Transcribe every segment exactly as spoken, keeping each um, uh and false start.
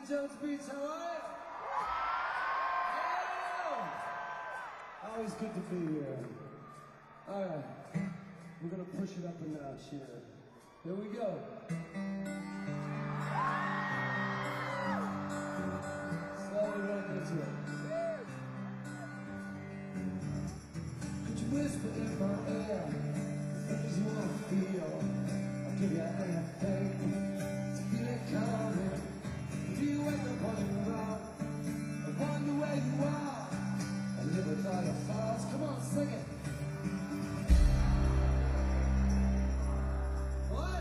Jones Beach, how are you? Yeah! Always good to be here. Alright, we're gonna push it up a notch here. Here we go. Slowly right into it. Could you whisper in my ear the things you wanna feel? I'll give you anything to feel it coming. Do you wake up on your own and wonder where you are and live with all your thoughts? Come on, sing it. What?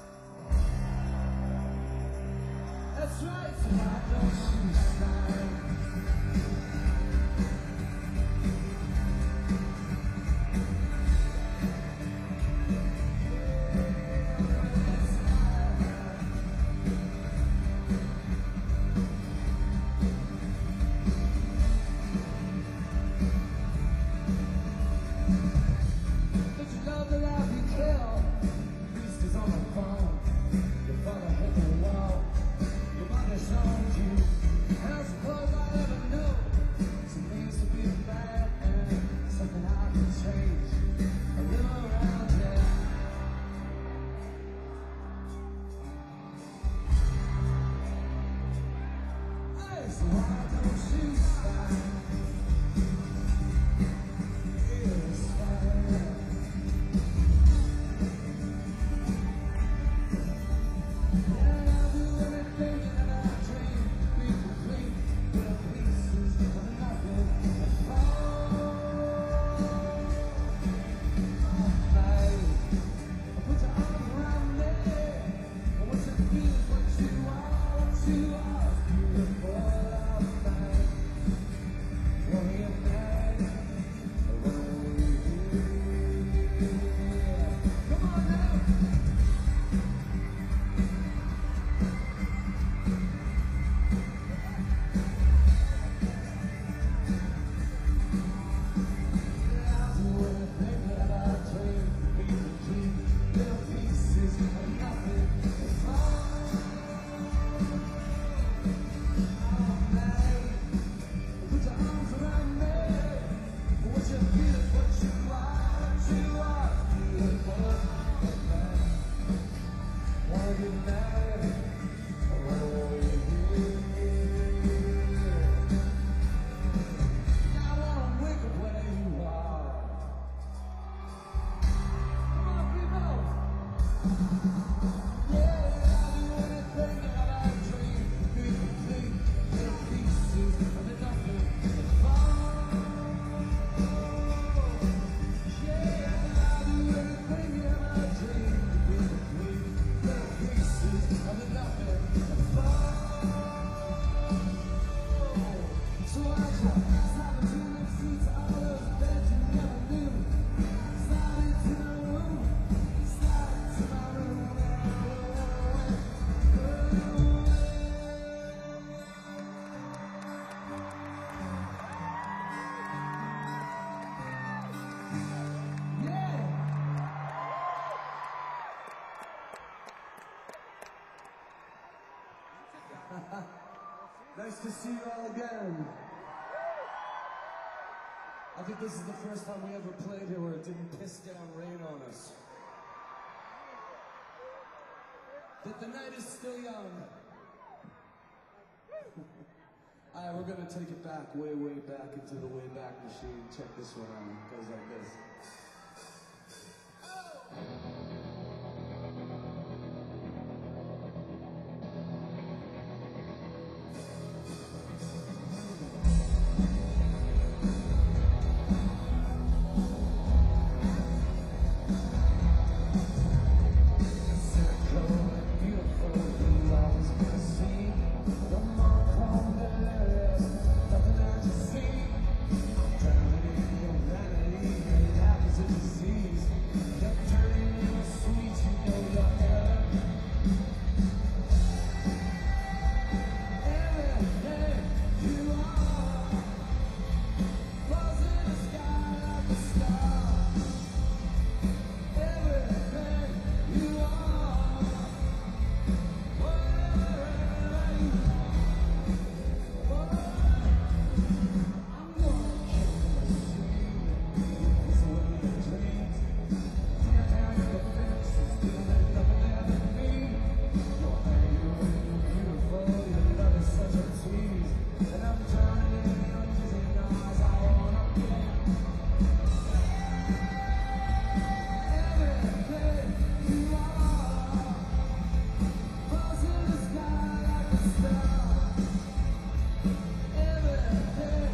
That's right, so why don't you smile? Nice to see you all again. I think this is the first time we ever played here where it didn't piss down rain on us. That the night is still young. Alright, we're gonna take it back, way, way back into the way back machine. Check this one out. It goes like this. Turning Everything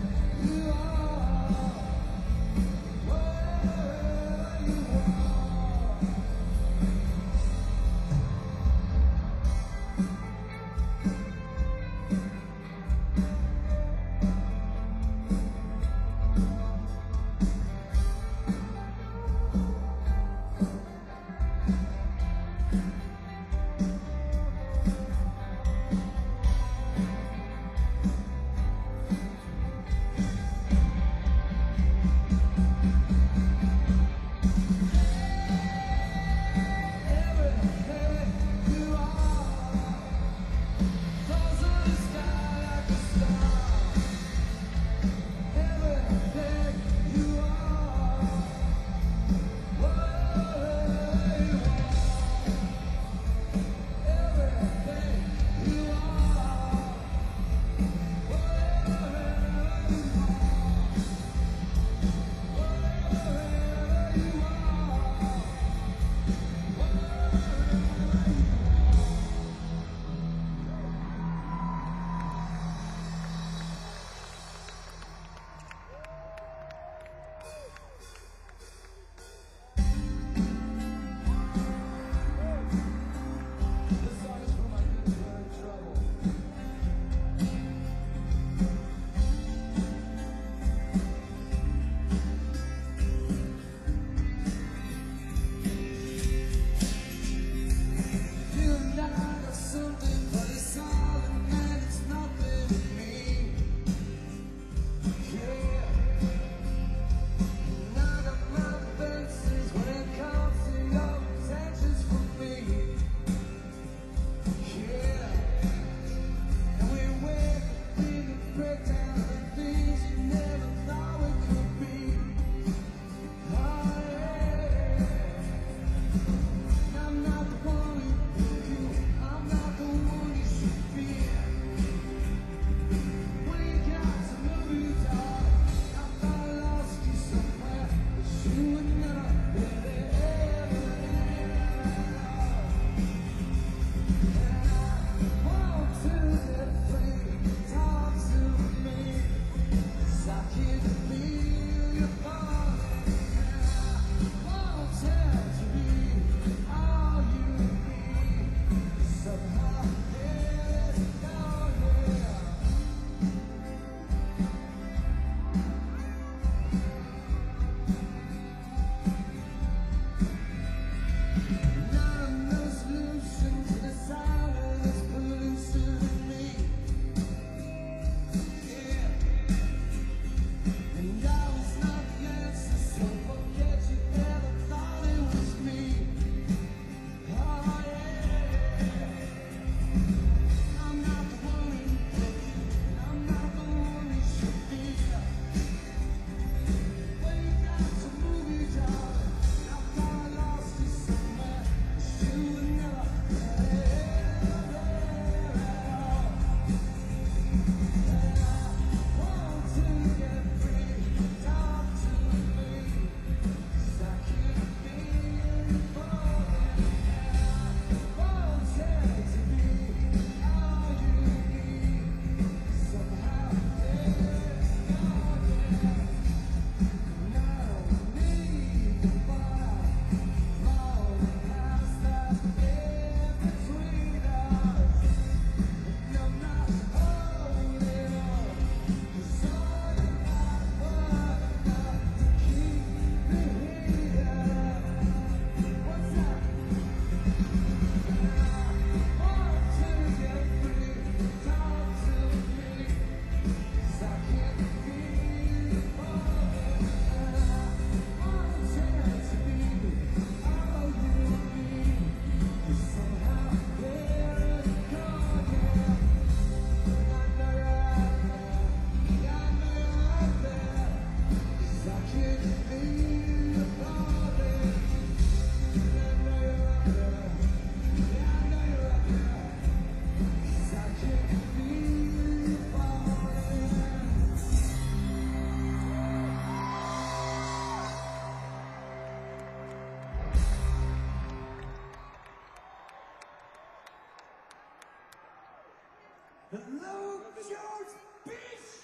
George, bitch!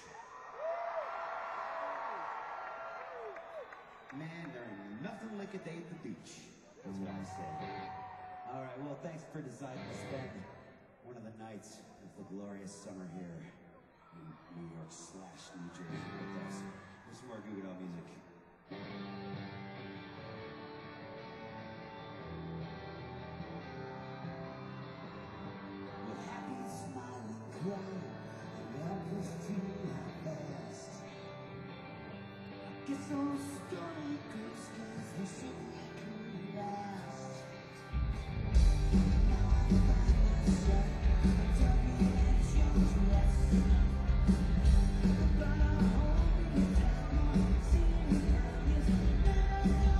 Man, there ain't nothing like a day at the beach. That's what I say. All right, well, thanks for deciding to spend one of the nights of the glorious summer here in New York slash New Jersey with us. Here's some more Goo Goo Dolls music. With happy, smiling, crying, and helpless team at best. Guess those story good skills we simply couldn't last. Now I find myself talking at your dress. But I hope you tell me, seeing how it's never.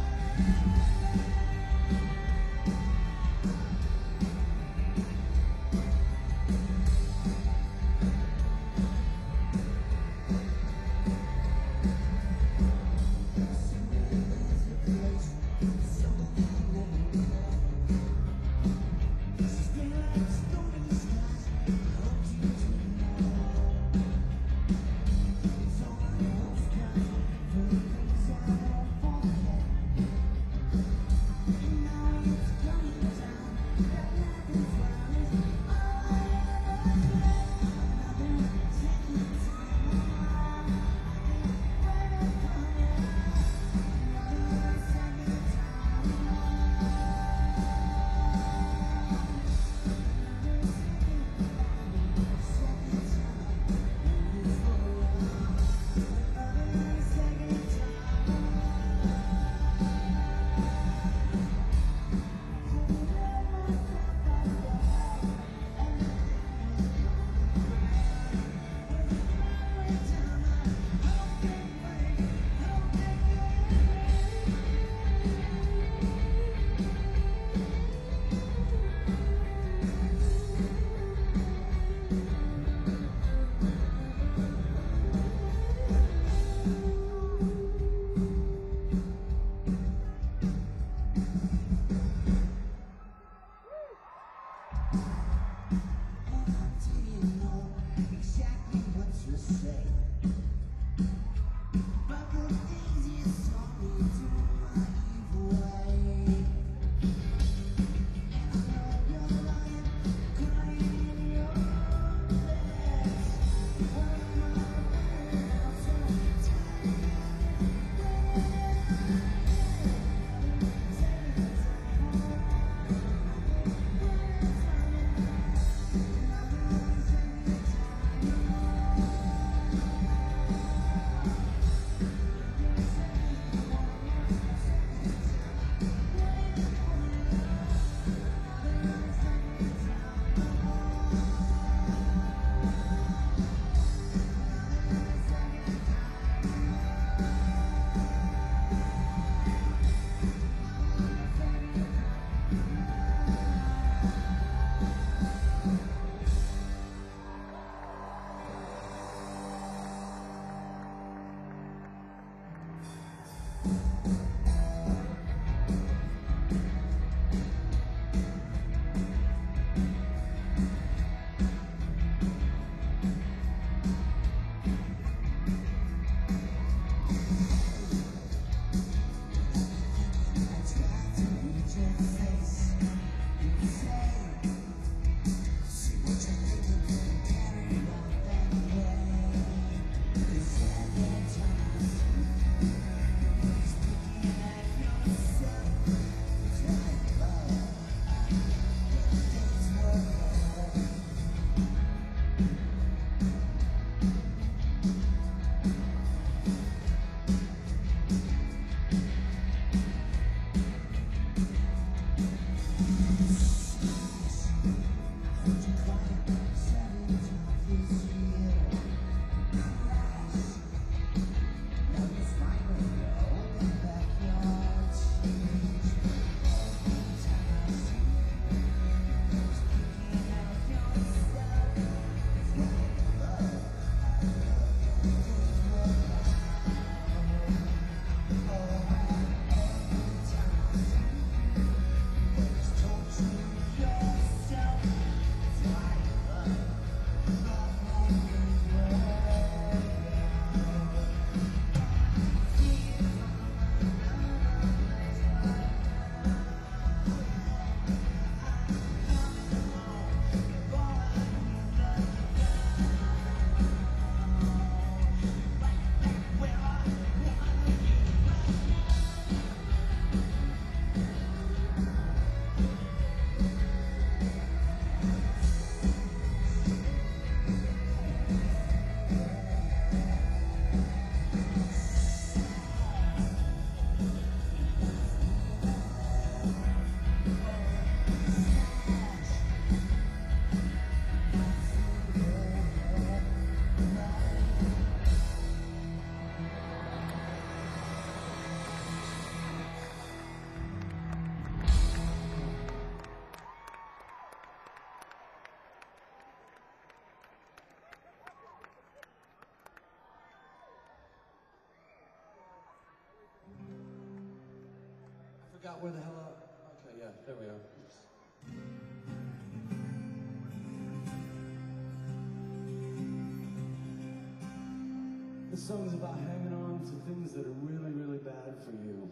forgot where the hell I... Okay, yeah, there we are. This song's about hanging on to things that are really, really bad for you.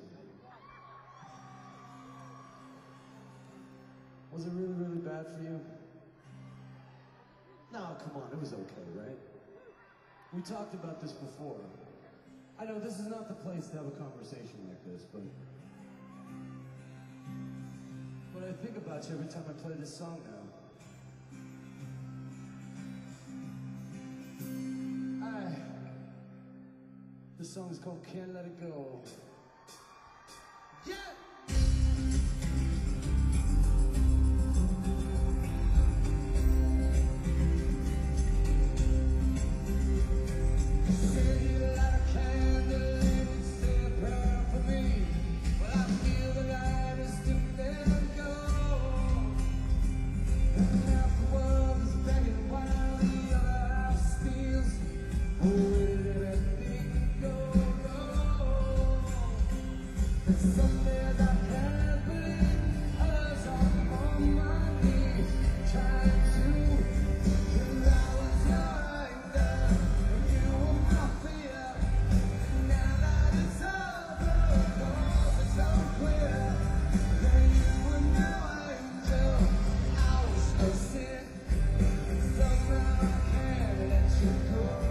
Was it really, really bad for you? No, come on, it was okay, right? We talked about this before. I know this is not the place to have a conversation like this, but... But I think about you every time I play this song now. I... This song is called Can't Let It Go. Yeah! Someday I can't believe others are on my knees, trying to, till I was your anger, and you were my fear. Now that it's over, cause it's so clear, that you were no angel, I was no sin. Somehow I can't let you go.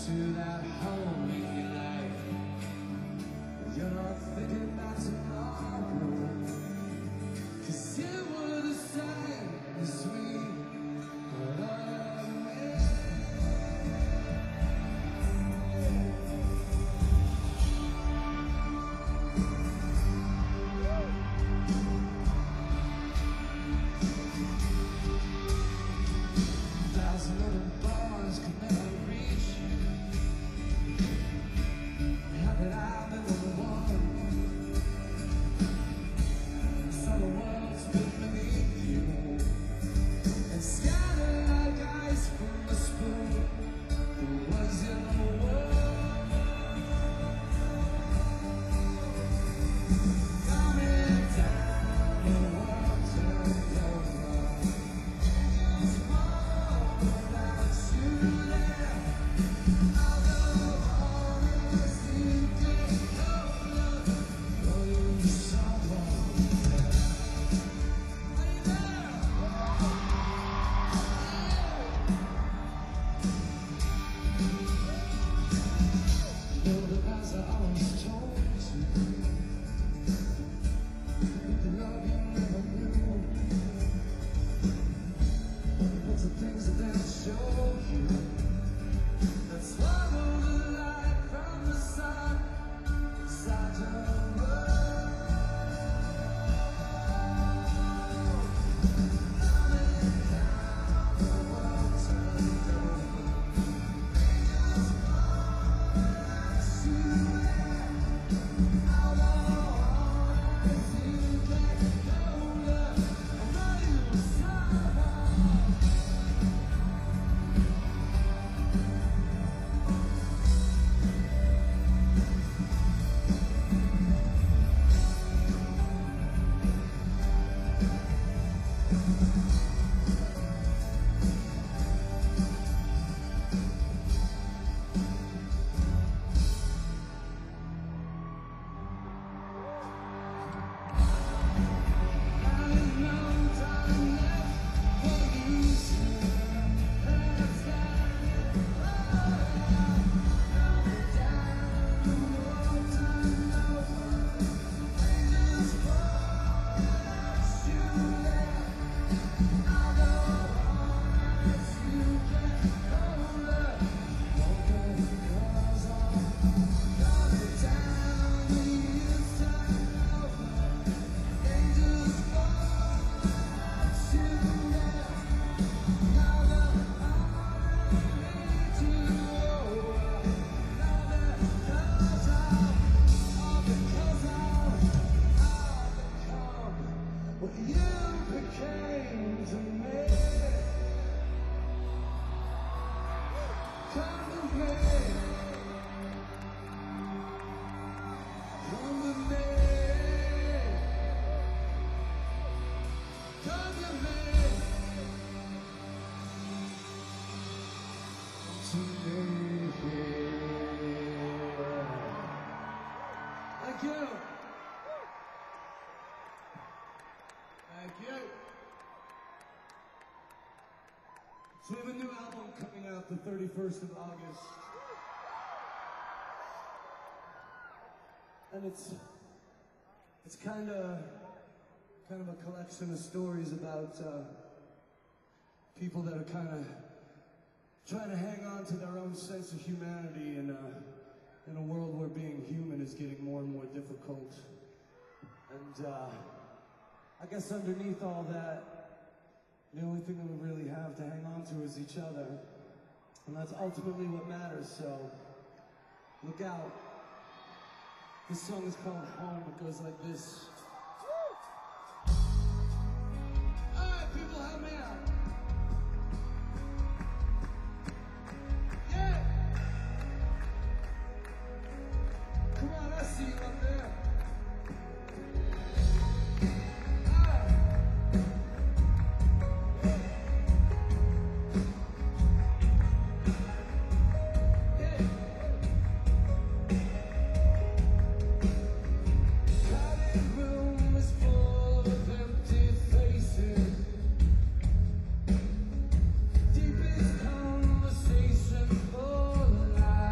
to that home in your life. You're not thinking about tomorrow, 'cause you were the sign, the sweet love me. Thousand little bars could never reach you. How could I been the one? Saw the world split beneath you and scattered like ice from a spoon. Who was in the world? Coming down, the world turned over. Angels fall without you there. I'll go on as you get older. Oh, you someone there. Are you there? You know that as I always told you, the love you never knew. It's the things that they show you that swallow the light from the sun inside your world. Coming down, the world turned over. Angels fall without you there. I'll go on as you get older. I know you someone. What you became to me. Come to me. Come to me. Come to me. To me. Thank you. Thank you. So we have a new album coming out the thirty-first of August. And it's it's kind of kind of a collection of stories about uh, people that are kind of trying to hang on to their own sense of humanity in a, in a world where being human is getting more and more difficult. And uh, I guess underneath all that, the only thing that we really have to hang on to is each other. And that's ultimately what matters, so look out. This song is called Home. It goes like this. Alright, people, help me out. Yeah! Come on, I see you up there. Deepest conversation for life.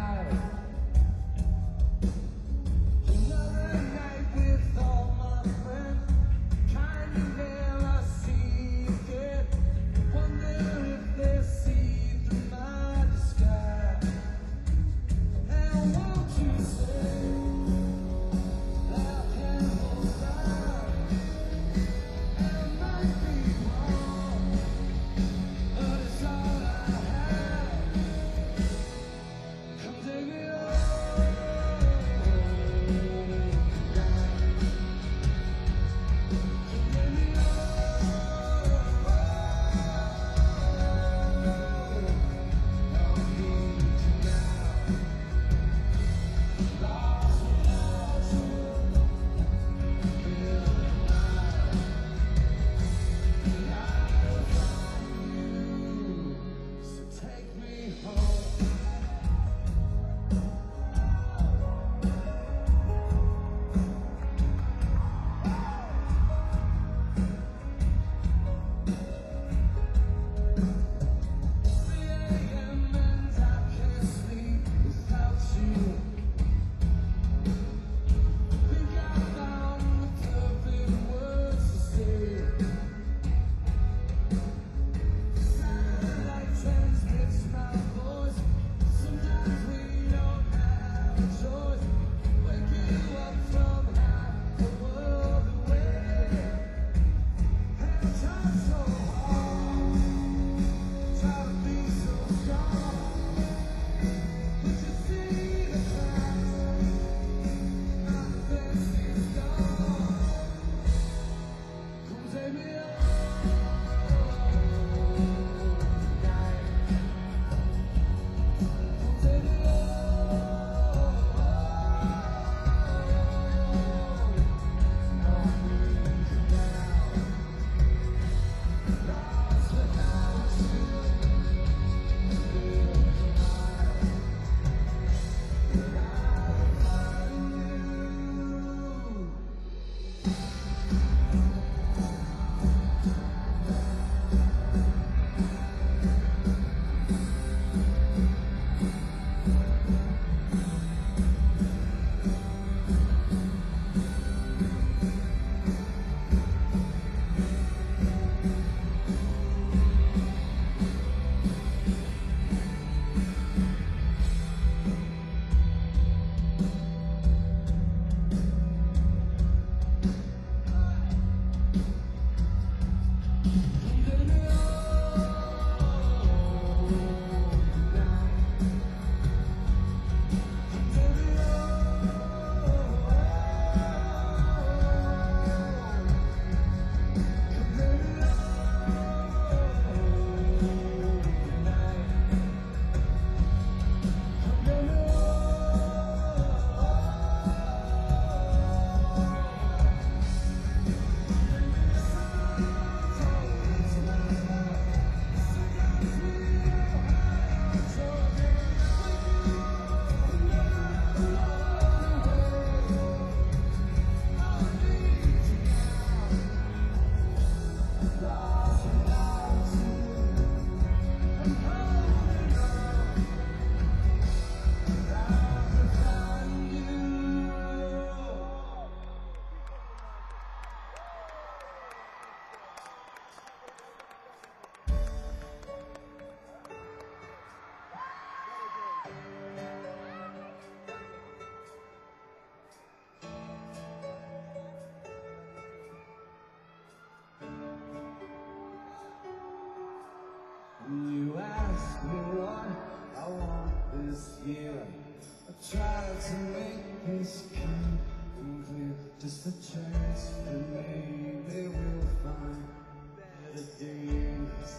ask me what I want this year. I tried to make this complete, just a chance that maybe we'll find better days.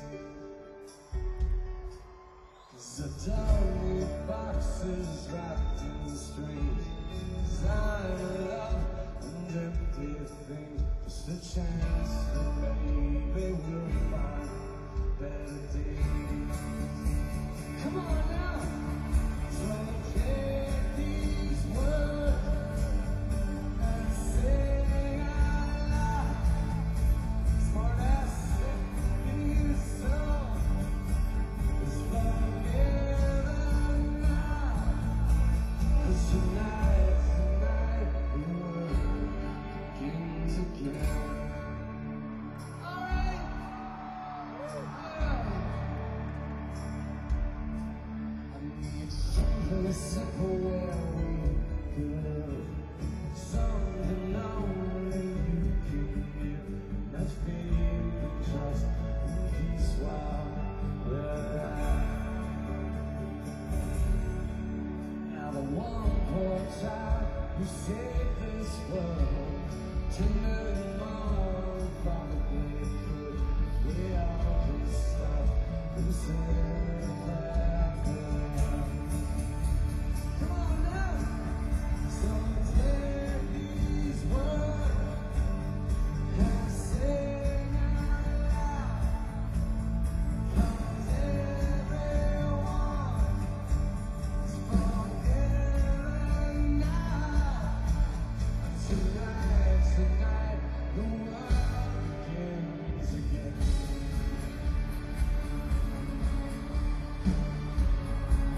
Cause I don't need boxes wrapped in strings, design love and everything, just a chance that maybe we'll find better days. Come on now, so take these words and sing out loud. Smart ass singing this song is forgiven now. 'Cause tonight, tonight we're working together. Alright, alright. I need something simple where we can live, something only you can give. Let's be in trust and peace while we're alive. Now the one poor child who saved this world, ten million more probably could. We all can stop and say that good. Come on now, so take these words and sing out loud. 'Cause everyone is forgiven now. Tonight, tonight, the world begins again.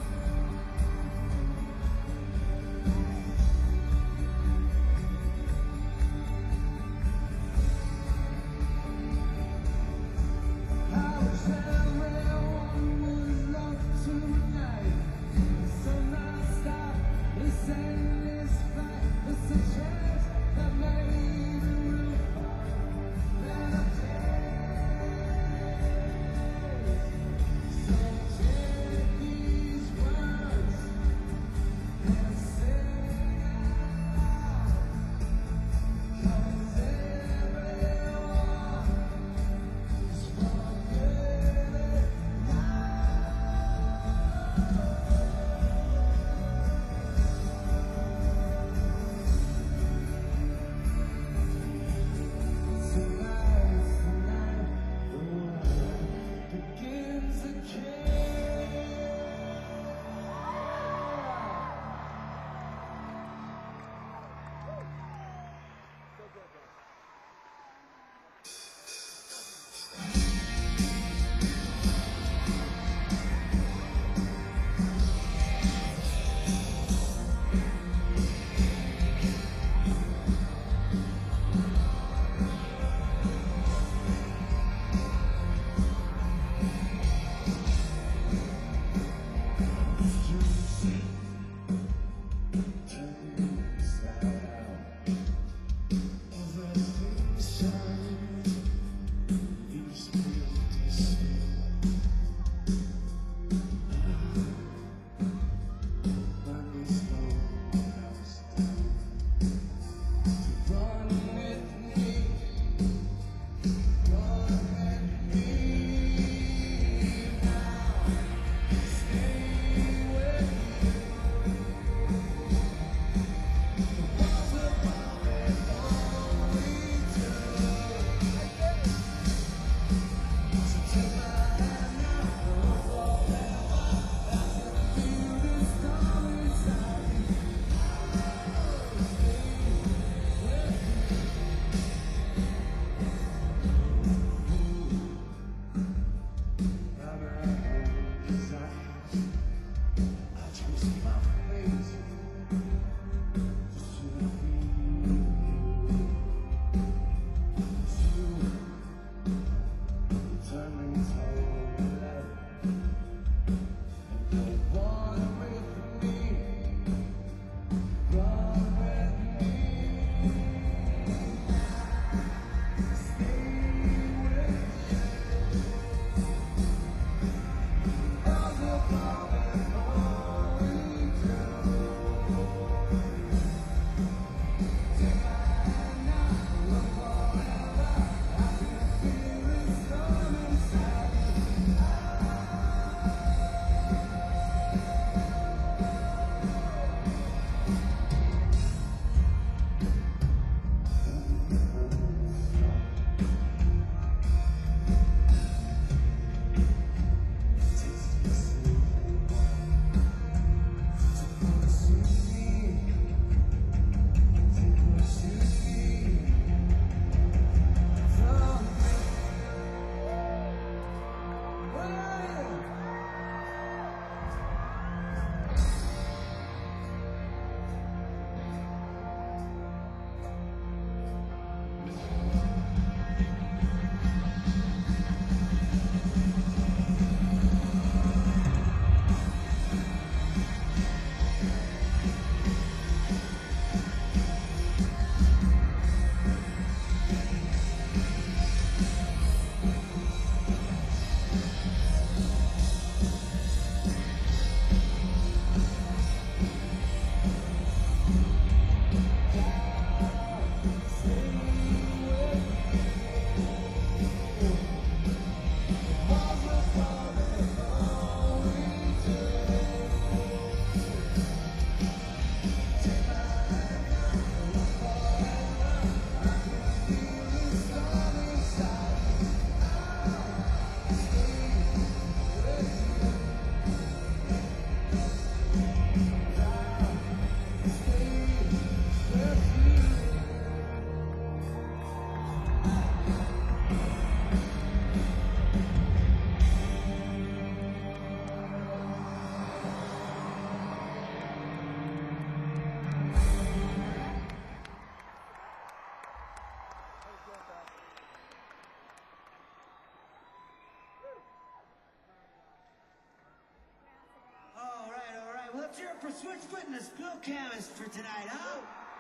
Let's hear it for Switchfoot and the Spill Canvas for tonight, huh?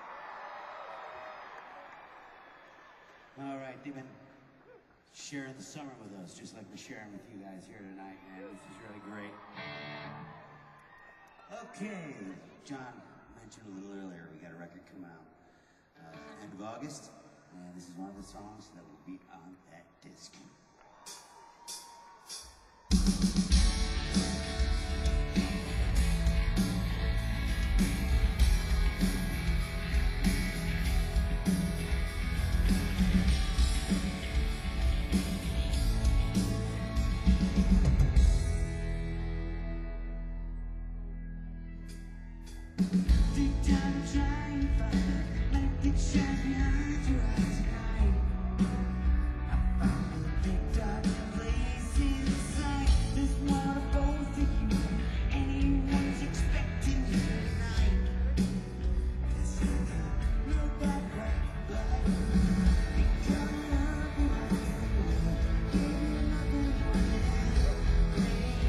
All right, they've been sharing the summer with us, just like we're sharing with you guys here tonight, man. This is really great. Okay, John mentioned a little earlier, we got a record come out uh, end of August, and this is one of the songs that will be on that disc. Deep down trying to find like it shines behind your eyes tonight. I found a big dark place inside this world of both of you. Anyone's expecting you tonight. This is the no bad right life. Be coming up and I give you nothing more than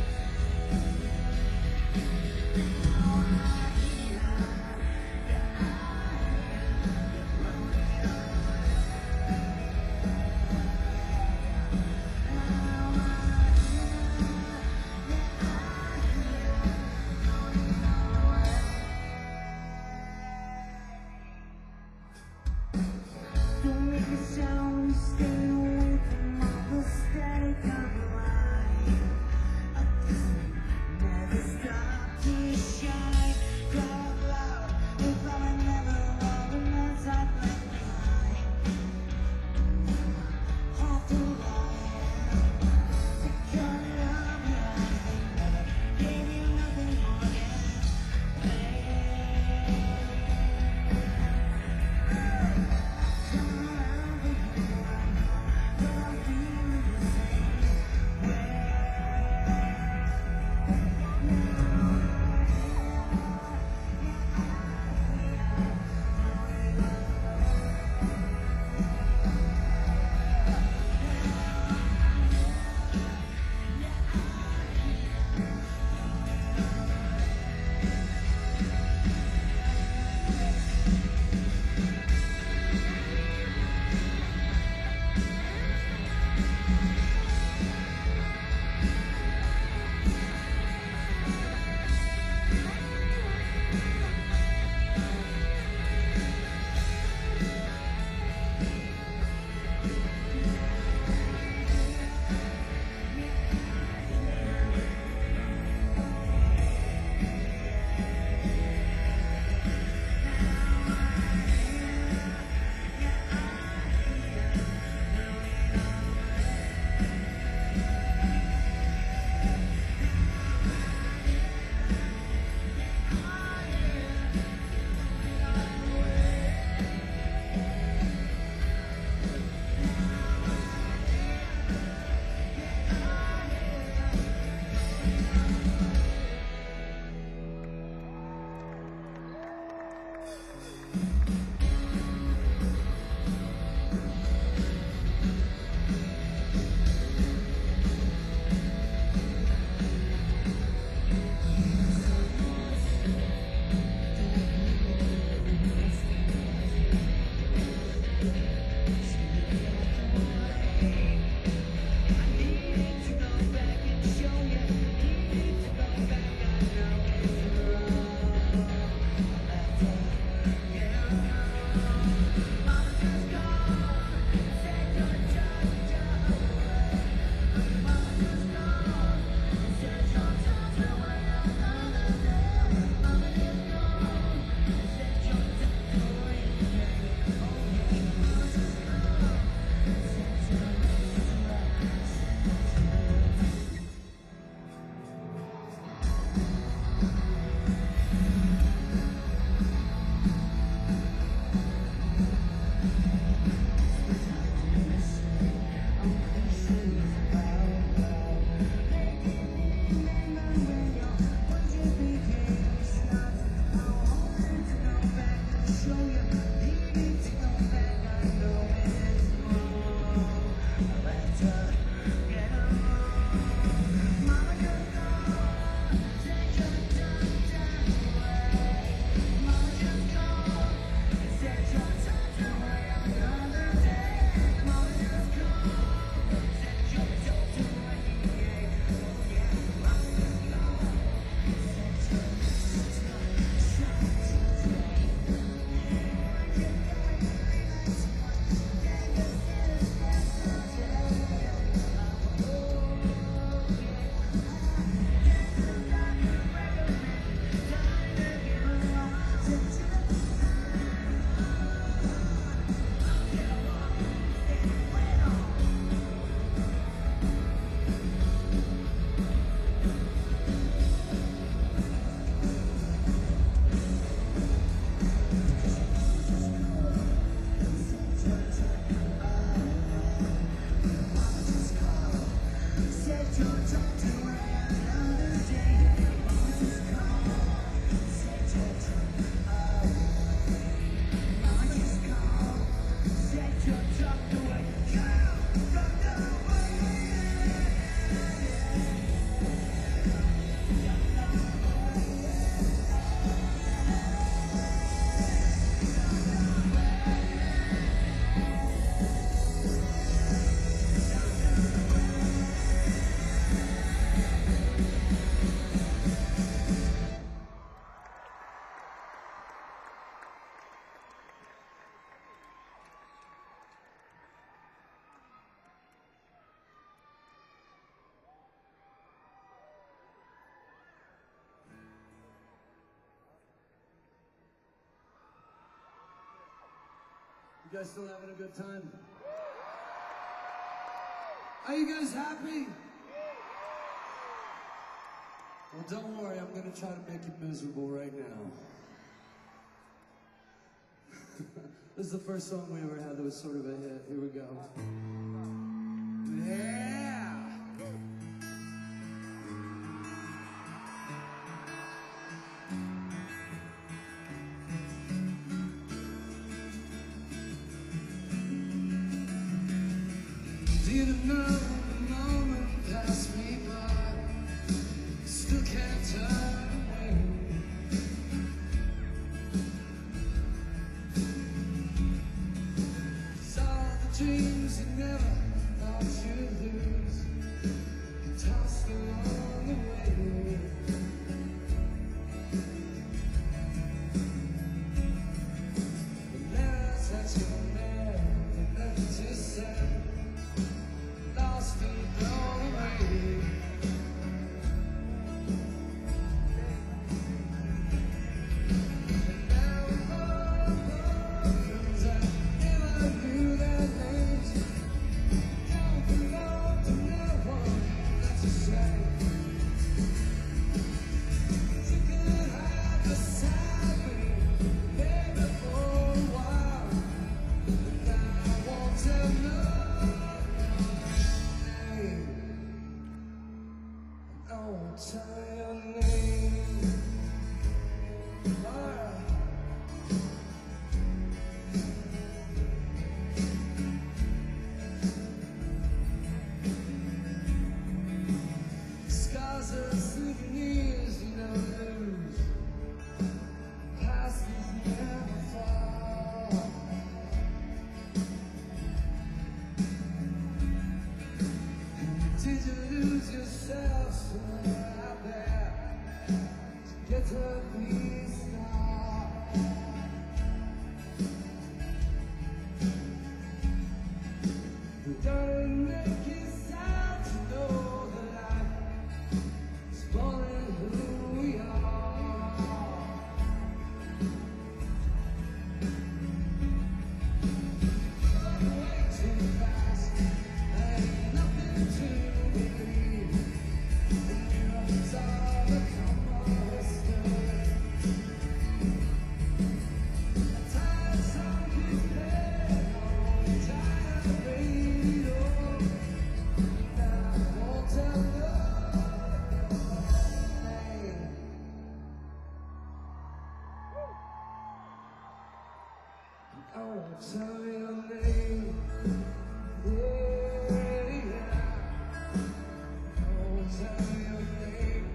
don't make a sound, stay away from all the static of life. I guess we never stop to shine. Cry out loud if I remember all the nights I left behind. Half the life, the color of your eyes, they never gave you nothing more than pain. Come around for you. You guys still having a good time? Are you guys happy? Well, don't worry, I'm gonna try to make you miserable right now. This is the first song we ever had that was sort of a hit. Here we go. Yeah! Didn't know the moment passed me by. Still can't turn away. Saw the dreams you never thought you'd lose, tossed along the way. The letters that you never meant to send, lost and blown away. And now all those I never knew their names don't belong to no one. That's a shame. You could have beside me, baby, for a while, and I won't tell no name. I won't tell your name. Alright. Scars are souvenirs you never lose. Past is never far. Did you lose yourself somewhere out there to get to peace now? Don't it make you sad to know that I'm spoiling who we are? Run way too fast, there ain't nothing to believe. And mirrors are become our history. A tired song keeps playing on a tired radio. Now I won't tell no name. I won't tell your name. Yeah, yeah. I won't tell your name.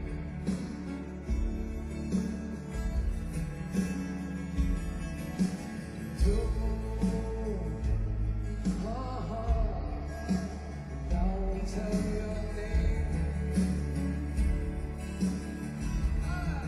Don't, uh-huh. I won't tell your name. Ah.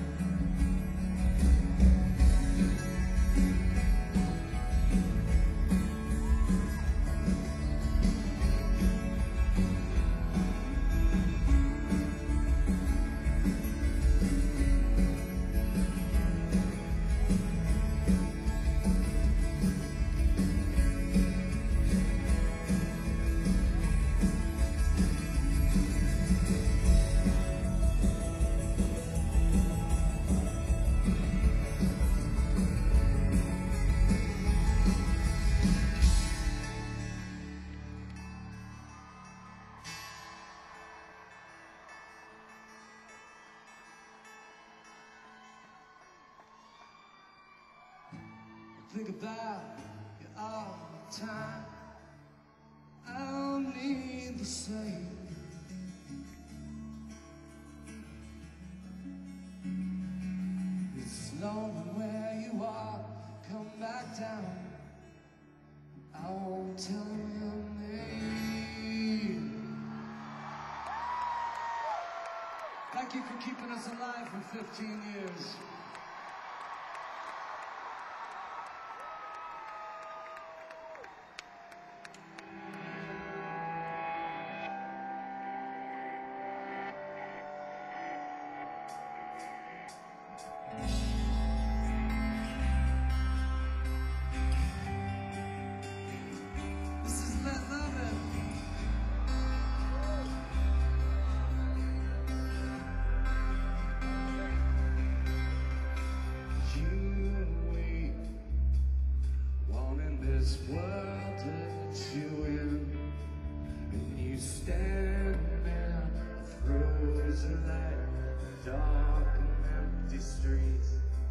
Think about you all the time. I don't need the same. It's lonely where you are. Come back down. I won't tell your name. Thank you for keeping us alive for fifteen years. this world lets you in, and you stand there, a frozen light, dark and empty streets.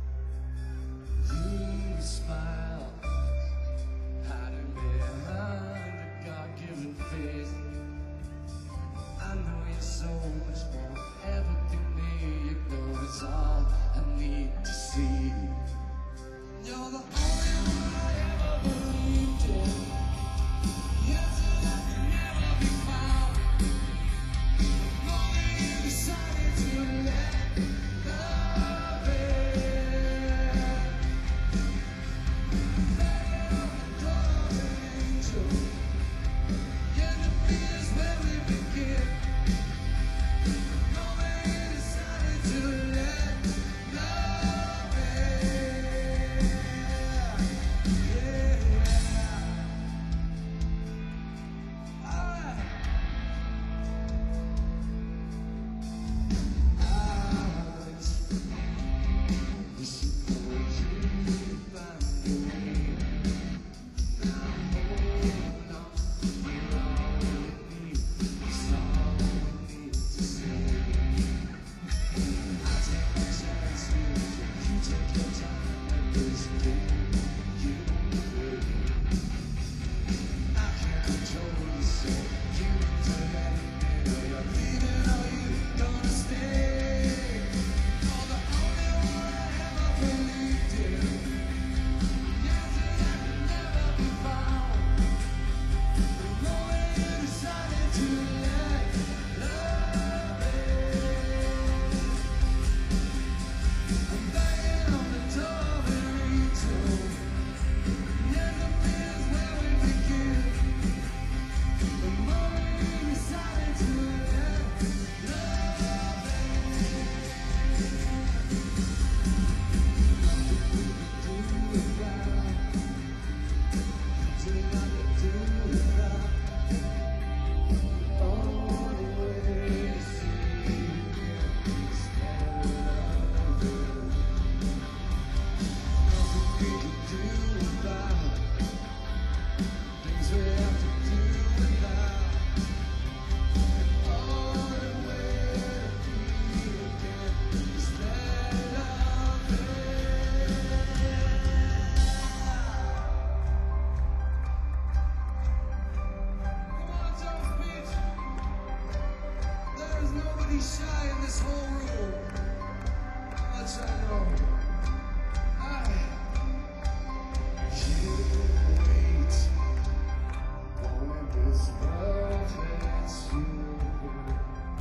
You smile, hiding behind a God-given face. I know you're so much more, everything that you know is all I need to see. You're the only one I ever believed in. Yes, I can never be found. The moment you decided to let love in. Begging on the door of an angel. Yeah, the fear is where we begin. The moment you decided to let love in. Yeah. Alright. Alex, listen for you find your way. Now hold on, you're all we need. It's all we need to say. I take my chance with you. You take your time and this game. You play. I can't control you, so you need to let me know you're leaving or you gonna stay. You're the only one I ever believed in. Yes, I can never be found. The moment you decided to let love in. I'm banging on the door of an angel. Yeah, the fear is where we begin. The moment you decided to let love in. Nothing we could do without. Nothing I could do without. Only way to see you is that love in. Nothing we could do without. Things we have to do without. Only way to feel again is that love in. Come on, Jones Beach. There is nobody shy in this whole room. Much I know. I you wait for when this world lets you in.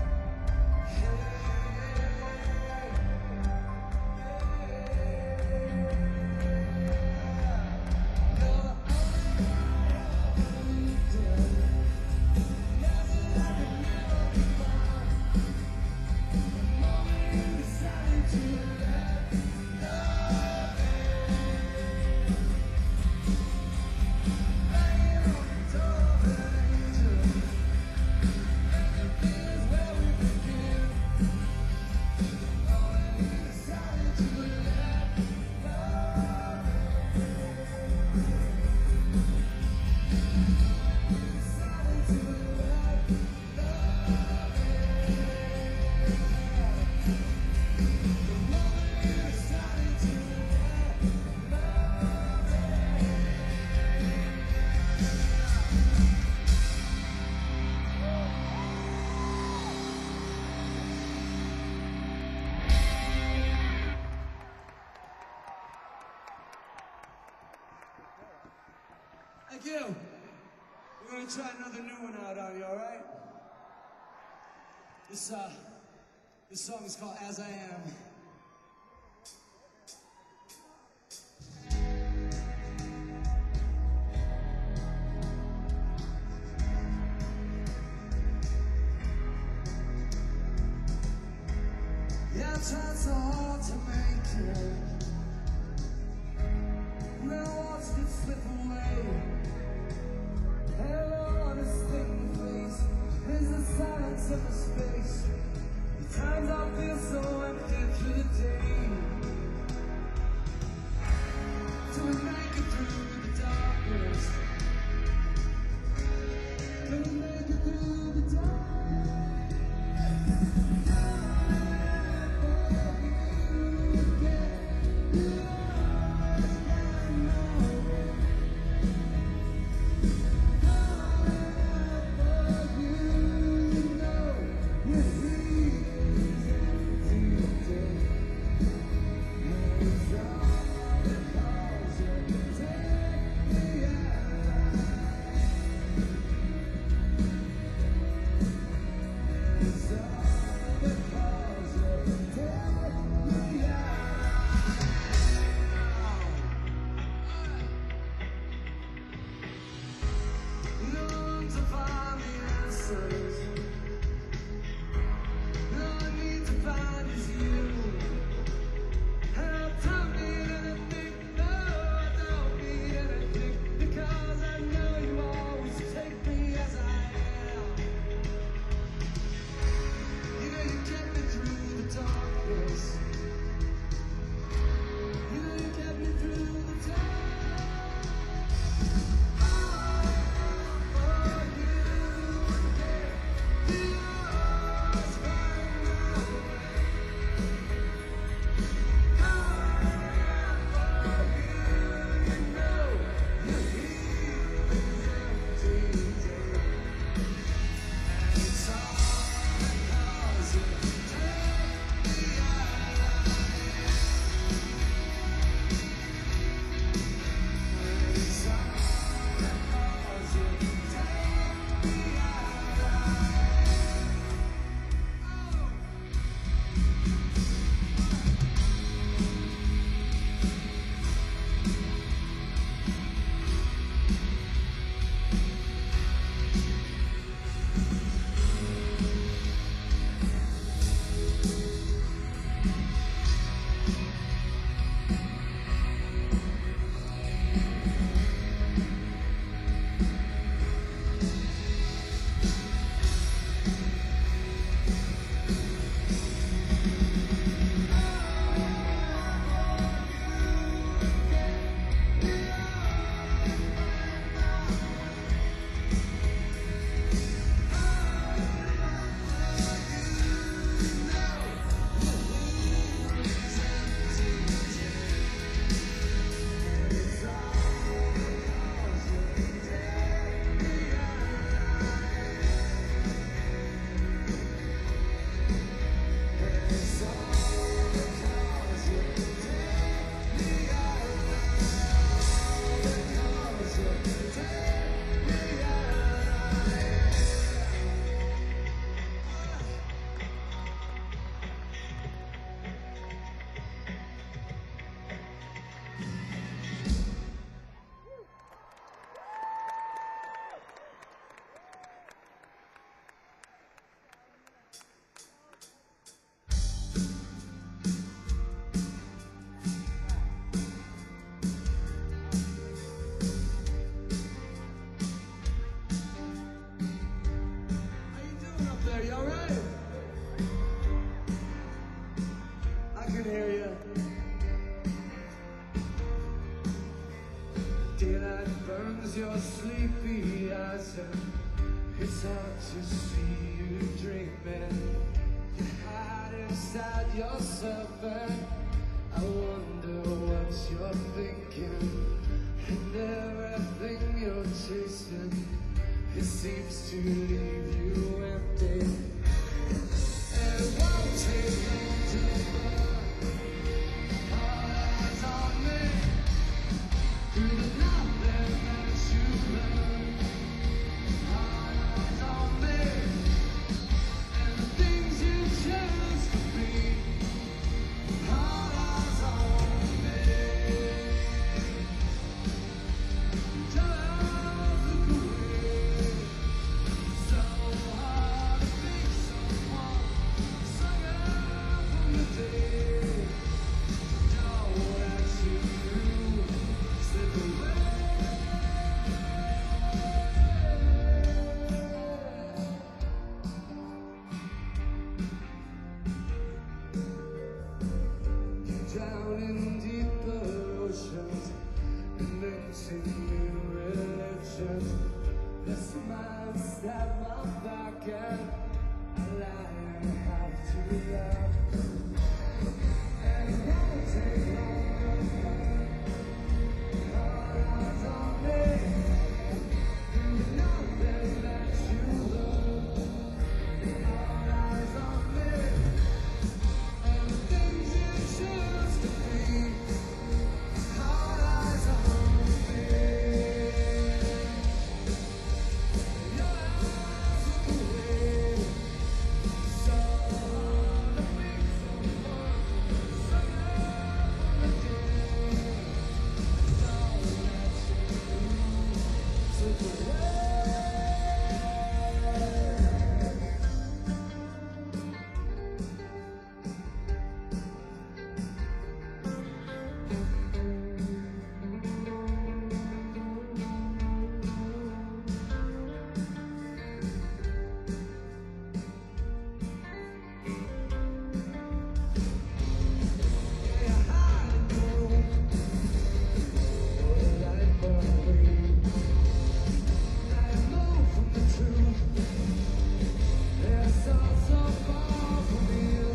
Thank you. We're gonna try another new one out on you, all right? This uh, this song is called "As I Am." Yeah, I tried so hard to make it. Then I watched it slip away. Hello, honest thing face. There's the silence of the space. The times I feel so empty through the day. Till we make it through the darkness. burns your sleepy eyes and it's hard to see you dreaming. You hide inside yourself and I wonder what you're thinking. And everything you're chasing, it seems to leave you empty. And it won't take long to burn all eyes on me. Through the nothing that you learn, all eyes on me. And the things you choose to be, all eyes on me. Just look away. So hard to be someone, sucker from the day. Know that you slip away. You drown in deeper oceans and into new religions. The smile stab my back and I lie and have to laugh. And it won't take long to find all eyes on me. You know there's that you love, all eyes on me. And the things you choose to be, all eyes on me. Your eyes look away. So hard to be someone, sucker from the day. Know that you slip away. Yeah, hide in the room, or the light burning. Now you move from the truth. It's all so far from you.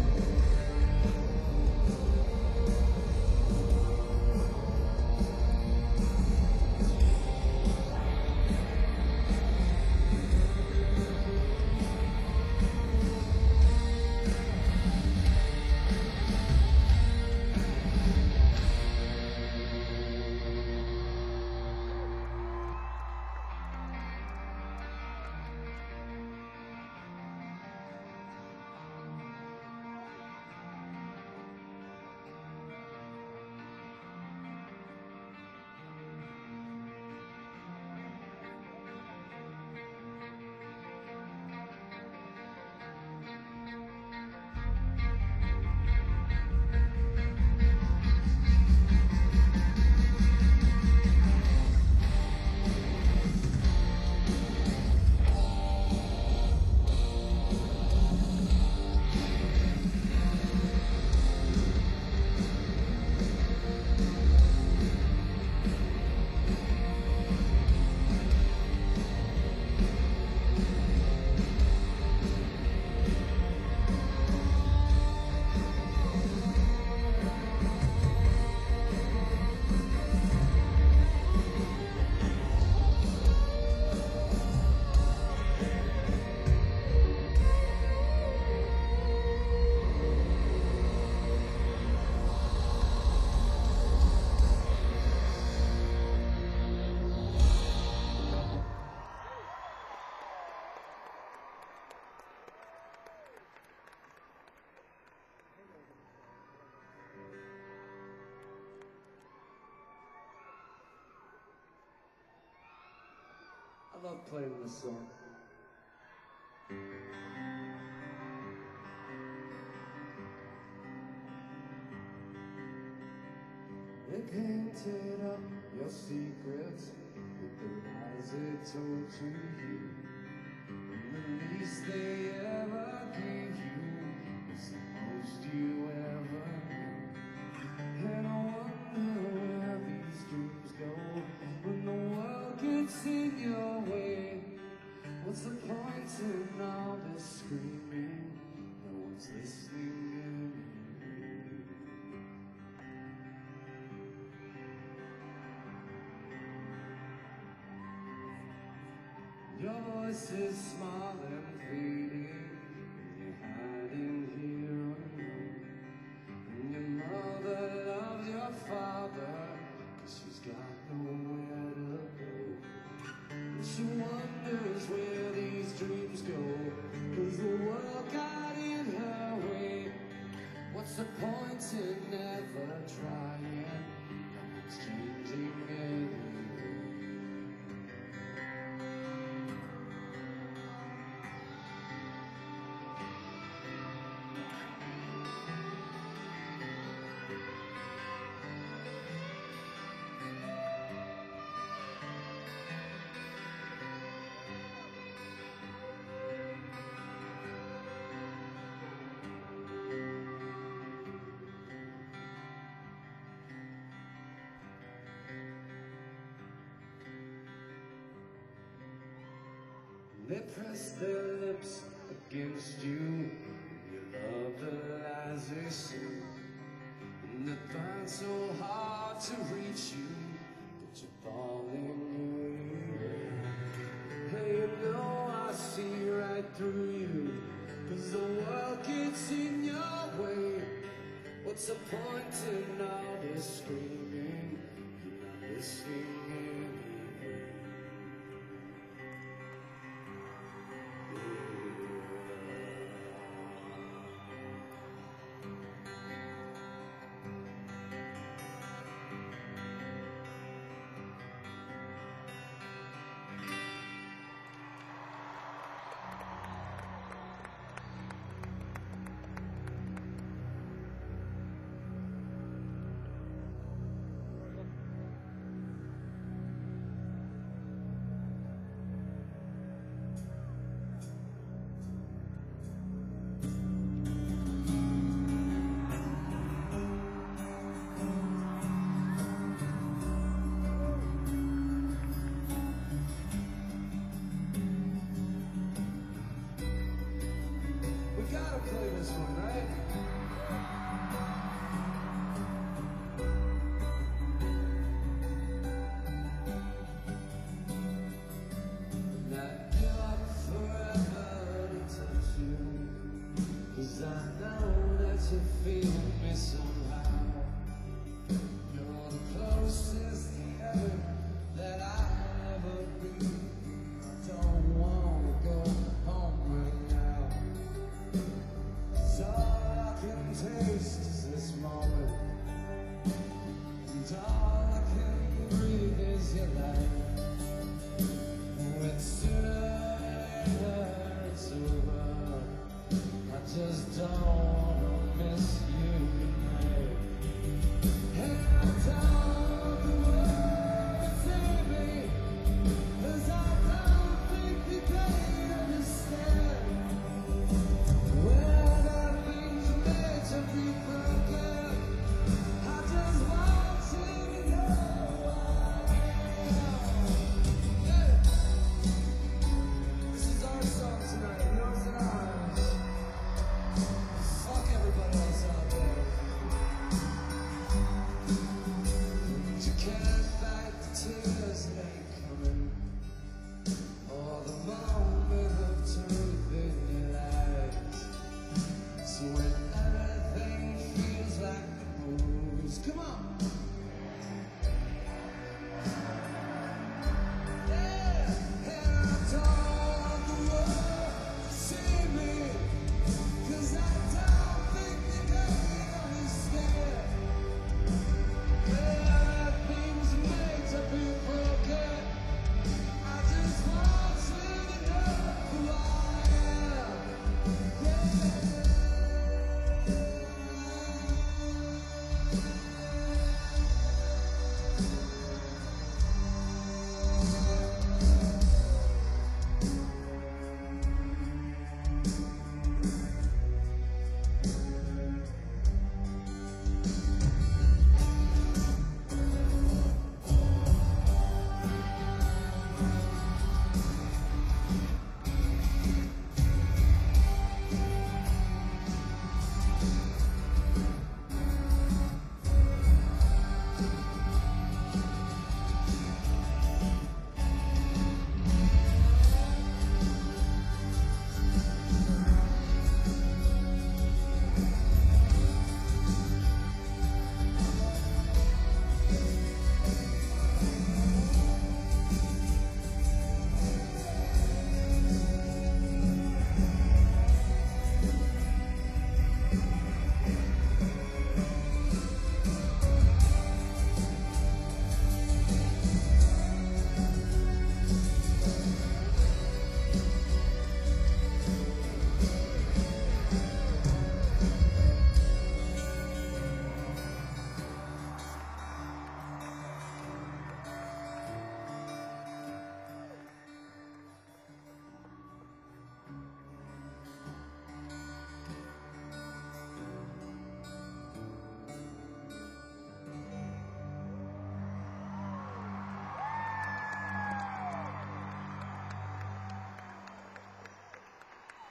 I love playing this song. They painted up your secrets with the lies they told to you. And the least they ever gave you was the most you ever knew. And I wonder where these dreams go when the world Your voice is small and pleading, you're hiding here alone. And your mother loves your father, cause she's got nowhere to go. And she wonders where these dreams go, cause the world got in her way. What's the point in never trying? It's changing anyway. They press their lips against you. You love the lies they say, and they find so hard to reach you that you fall in your way. Hey, you know I see right through you, cause the world gets in your way. What's the point in all this screaming? You're not listening anyway.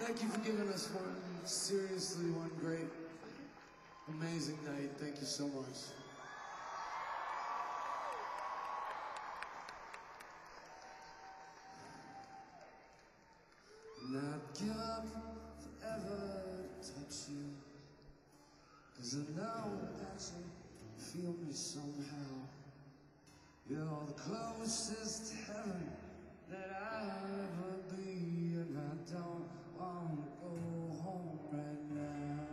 Thank you for giving us one, seriously, one great, amazing night. Thank you so much. Not give up forever to touch you, 'cause I know that you feel me somehow. You're the closest to heaven that I'll ever be, and I don't want to go home right now.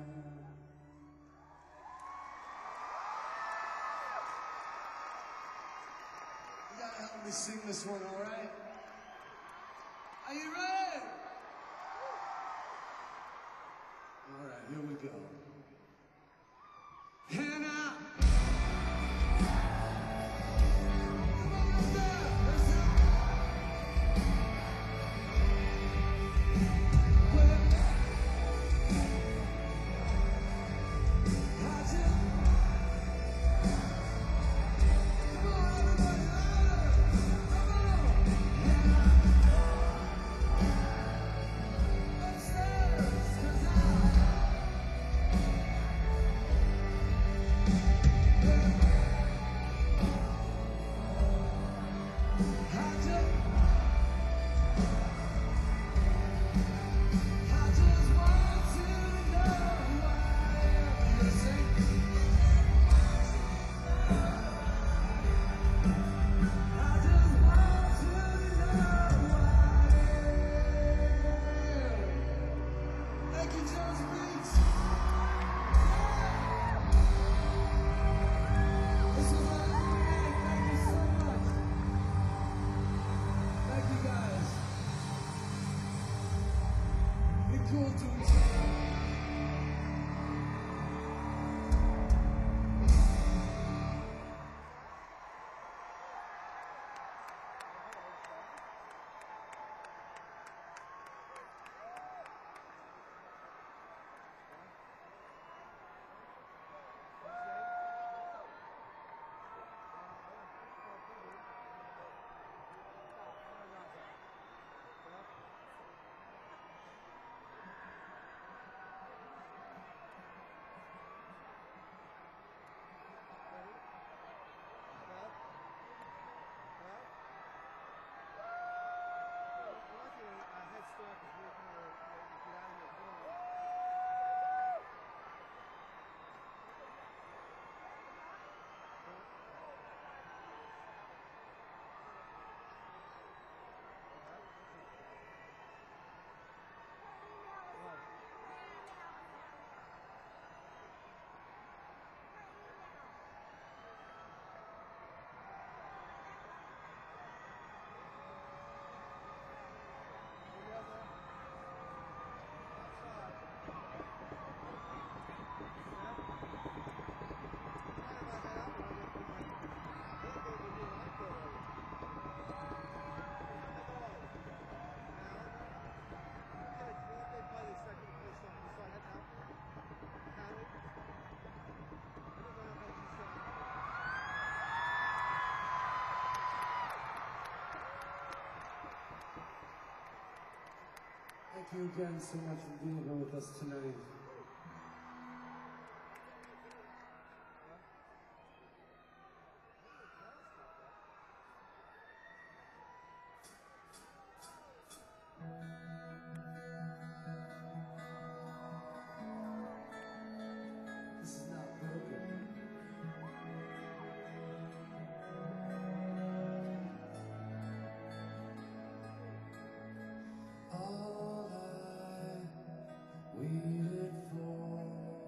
You gotta help me sing this one, all right? Are you ready? All right, here we go. And I thank you again so much for being here with us tonight. This is not broken. All I waited for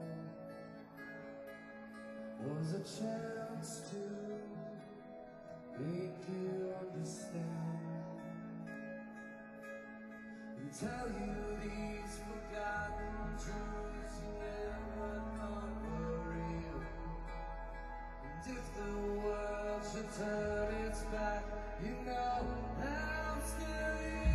was a chance to make you understand and tell you these forgotten truths you never thought were real. And if the world should turn its back, you know that I'm still here.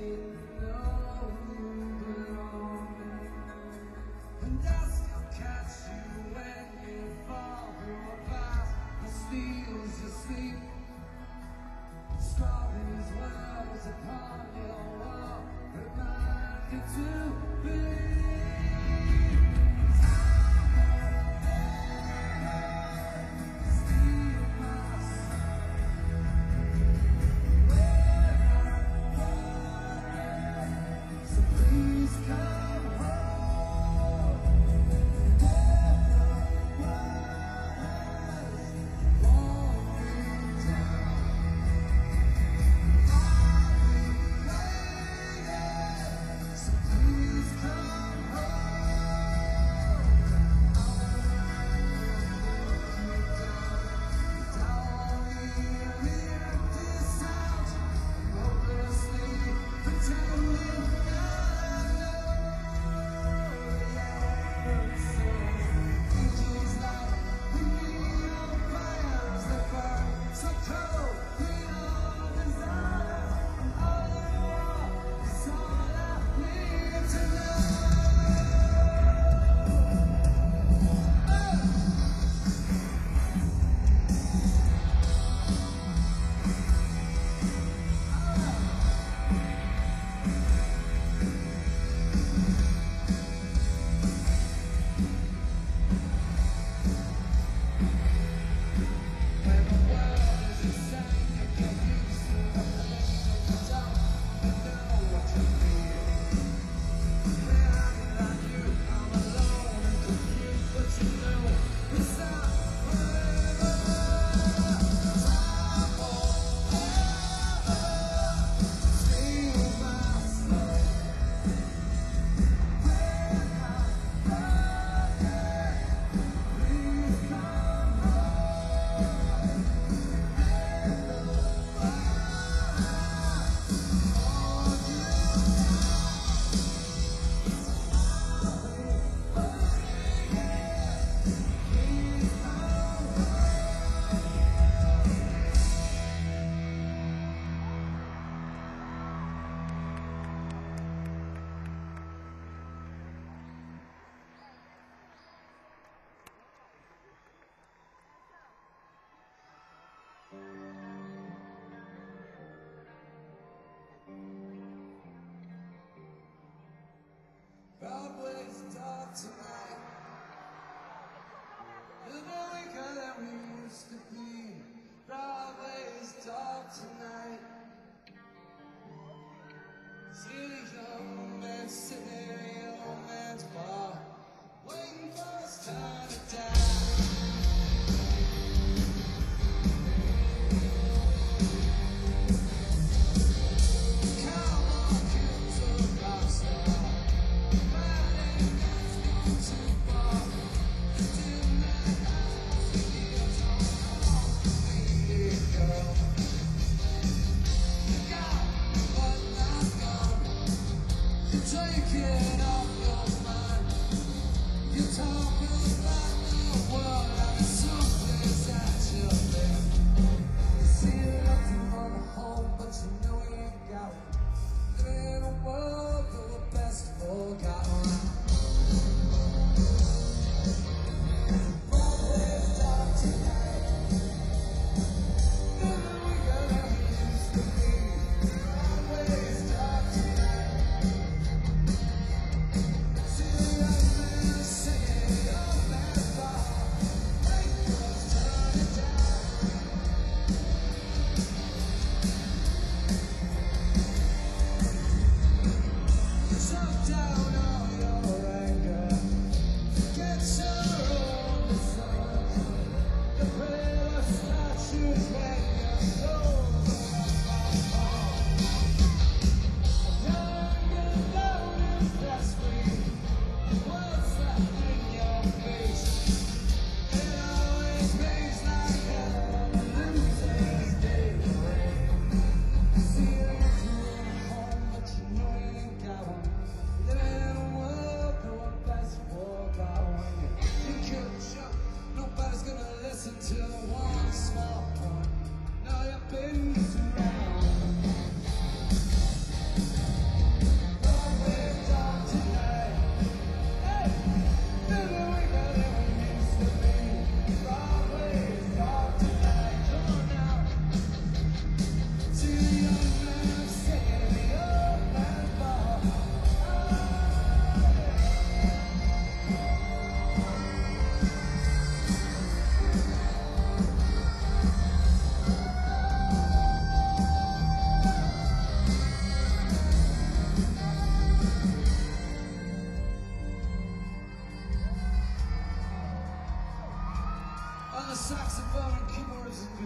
didn't know you belonged. And I still catch you when you fall through a glass that steals your sleep. Scrawl these words upon your wall, remind you to believe. Please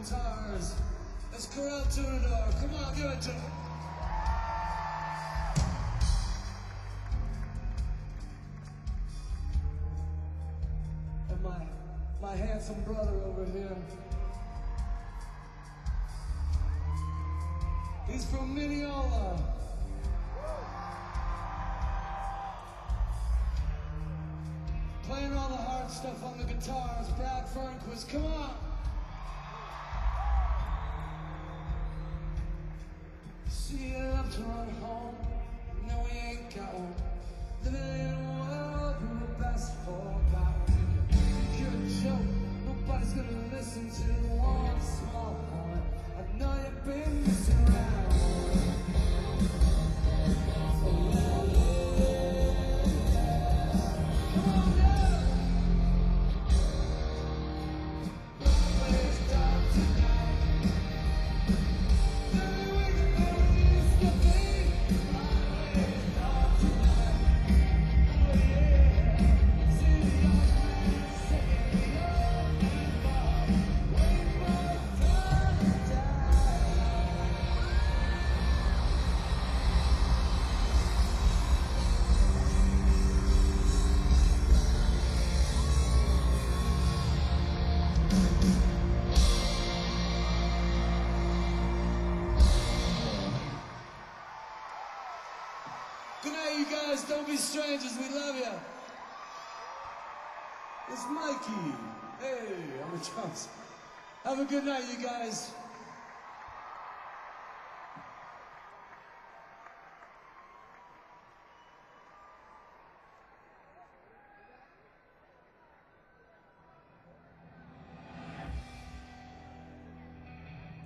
guitars. That's Corel Tunador. Come on, give it to him. And my, my handsome brother over here. He's from Mineola. Playing all the hard stuff on the guitars, Brad Fernquist, come on! See, you love to run home, no we ain't got one. Living in a world we were best forgotten. You're a joke, nobody's gonna listen to one small point. I know you've been missing around. Good night, you guys. Don't be strangers. We love you. It's Mikey. Hey, I'm a drums. Have a good night, you guys.